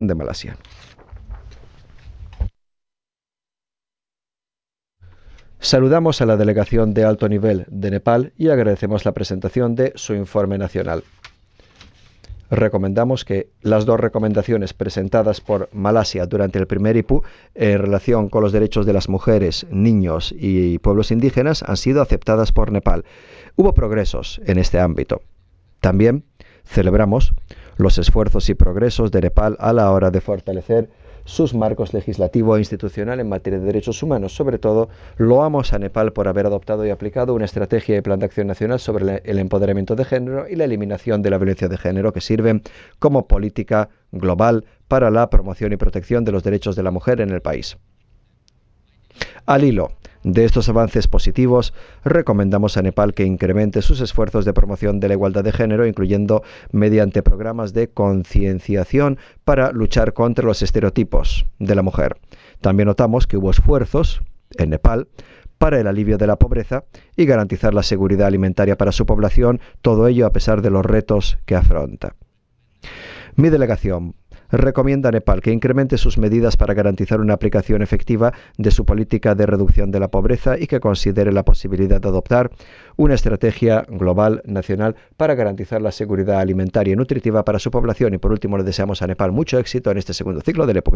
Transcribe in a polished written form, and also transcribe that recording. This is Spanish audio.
de Malasia. Saludamos a la delegación de alto nivel de Nepal y agradecemos la presentación de su informe nacional. Recomendamos que las dos recomendaciones presentadas por Malasia durante el primer IPU en relación con los derechos de las mujeres, niños y pueblos indígenas han sido aceptadas por Nepal. Hubo progresos en este ámbito. También celebramos los esfuerzos y progresos de Nepal a la hora de fortalecer sus marcos legislativo e institucional en materia de derechos humanos. Sobre todo, loamos a Nepal por haber adoptado y aplicado una estrategia y plan de acción nacional sobre el empoderamiento de género y la eliminación de la violencia de género que sirven como política global para la promoción y protección de los derechos de la mujer en el país. Al hilo de estos avances positivos, recomendamos a Nepal que incremente sus esfuerzos de promoción de la igualdad de género, incluyendo mediante programas de concienciación para luchar contra los estereotipos de la mujer. También notamos que hubo esfuerzos en Nepal para el alivio de la pobreza y garantizar la seguridad alimentaria para su población, todo ello a pesar de los retos que afronta. Mi delegación recomienda a Nepal que incremente sus medidas para garantizar una aplicación efectiva de su política de reducción de la pobreza y que considere la posibilidad de adoptar una estrategia global nacional para garantizar la seguridad alimentaria y nutritiva para su población. Y por último, le deseamos a Nepal mucho éxito en este segundo ciclo del